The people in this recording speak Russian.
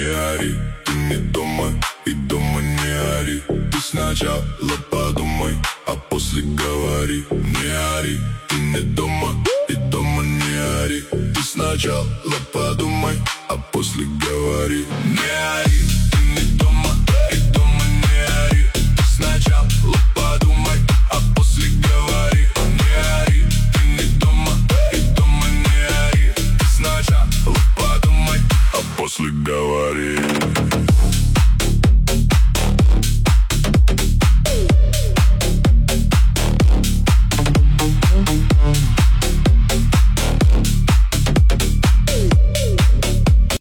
не ори, ты не дома и дома не ори. Ты сначала подумай, а после говори. Не ори, ты не дома и дома не ори. Ты сначала подумай, а после говори.